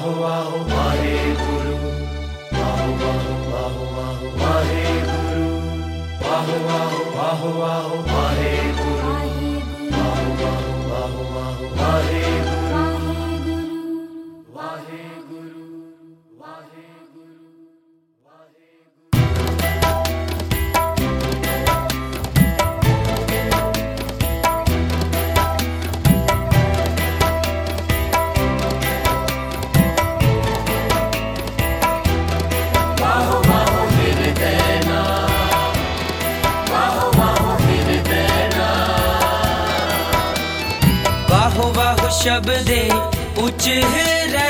वाहो वाहो वाहे गुरु, वाहो वाहो वाहो वाहो वाहे गुरु, वाहो वाहो वाहो वाहो वाहे गुरु, वाहो वाहो वाहो वाहो वाहे गुरु, वाहे गुरु, वाहे गुरु, वाहे शब्दे उच्च रे,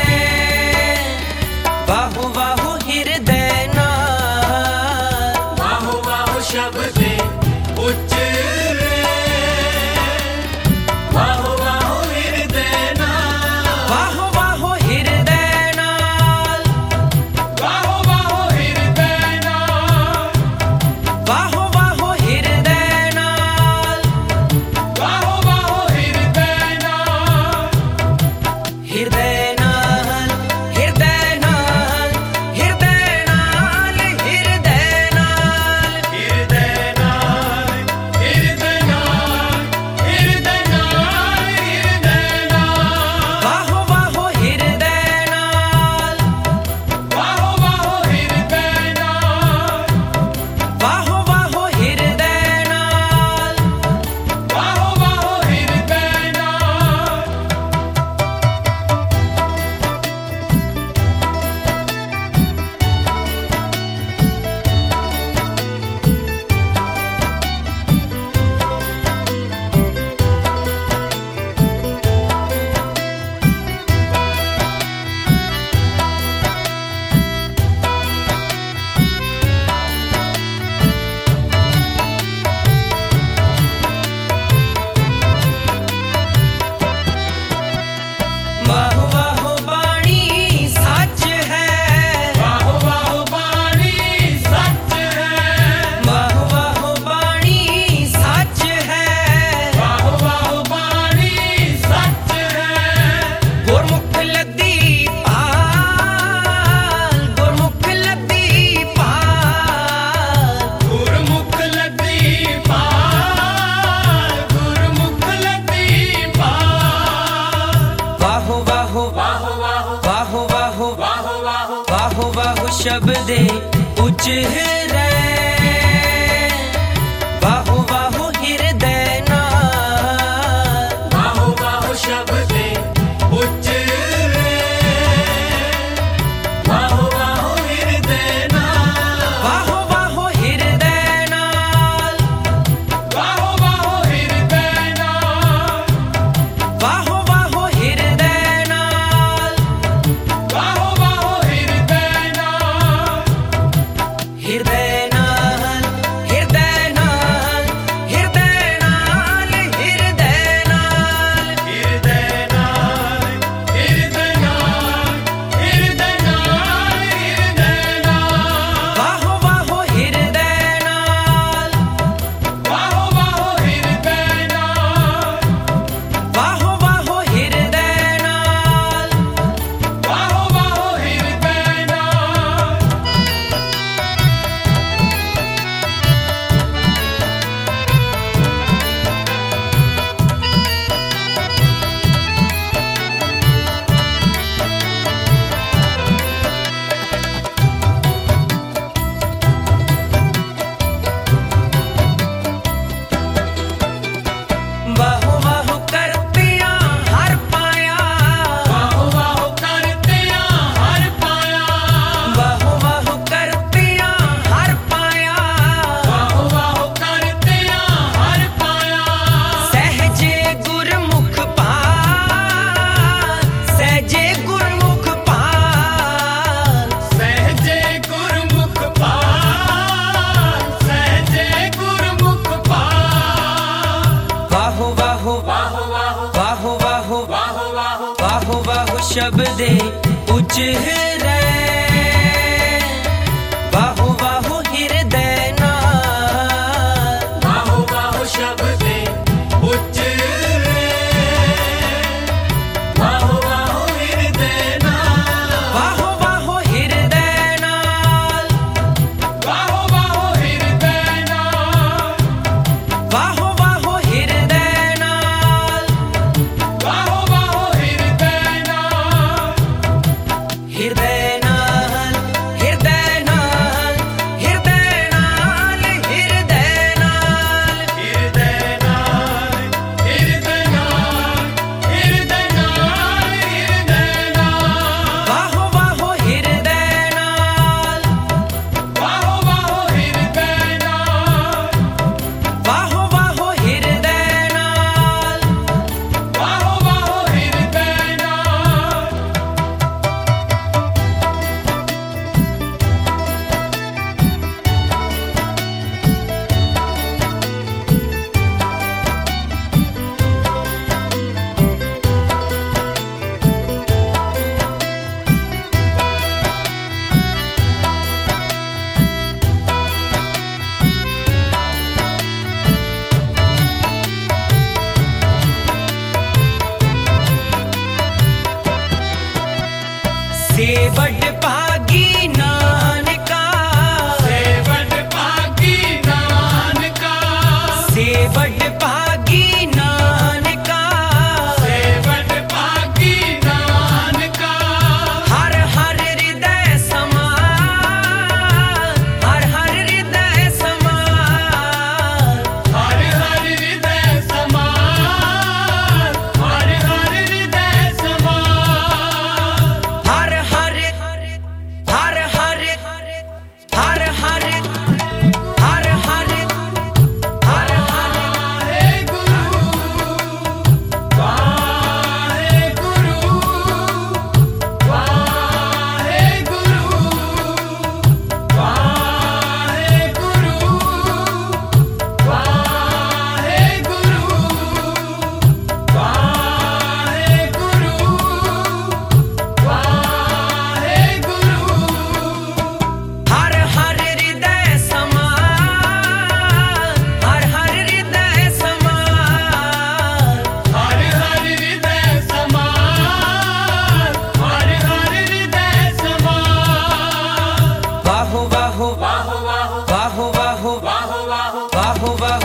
वाहो वाहो हृदय नाल, वाहो वाहो शब्दे उच्च रे, वाहो वाहो हृदय नाल, वाहो वाहो हृदय नाल, वाहो वाहो हृदय नाल, वाहो वाहो हृदय नाल, वाहो वाहो हृदय नाल, हृदय नाल, हृदय नाल, हृदय नाल, हृदय नाल, हृदय नाल, हृदय नाल, हृदय नाल, हृदय नाल, वाहो वाहो हृदय नाल, वाहो वाहो हृदय नाल, वाहो वाहो हृदय नाल, वाहो वाहो हृदय नाल। वाहो वाहो बाणी सच है, वाहो वाहो बाणी सच है, वाहो वाहो बाणी सच है, वाहो वाहो बाणी सच है, गुरमुख लद्दी पाल, गुरमुख लद्दी पाल, गुरमुख लद्दी पाल, गुरमुख लद्दी पाल, वाहो वाहो वाहो वाहो वाहो वाहो वाहो वाहो वाहो वाहो शब्दे उच्च रे, वाहो वाहो हृदय नाल, वाहो वाहो शब्दे उच्च रे, वाहो वाहो हृदय नाल, वाहो वाहो हृदय नाल, वाहो वाहो हृदय नाल, वाहो वाहो हृदय नाल, वाहो वाहो हृदय नाल, हृदय नाल, हृदय नाल, हृदय नाल, हृदय नाल, हृदय नाल, हृदय नाल, हृदय नाल, हृदय नाल, वाहो वाहो हृदय नाल, वाहो वाहो हृदय नाल, वाहो वाहो हृदय नाल, वाहो वाहो हृदय नाल। वाहो वाहो करतियां हर पाया, वाहो वाहो करतियां हर पाया, वाहो वाहो करतियां हर पाया, वाहो वाहो करतियां हर पाया, सहजे गुरमुख पाल, सहजे गुरमुख पाल, सहजे गुरमुख पाल, सहजे गुरमुख पाल, वाहो वाहो वाहो वाहो वाहो वाहो वाहो वाहो वाहो वाहो शब्दे उच्च रे, वाहो वाहो हृदय नाल, वाहो वाहो शब्दे उच्च रे, वाहो वाहो हृदय नाल,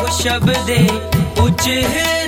वाहो शब्दे उच्चरे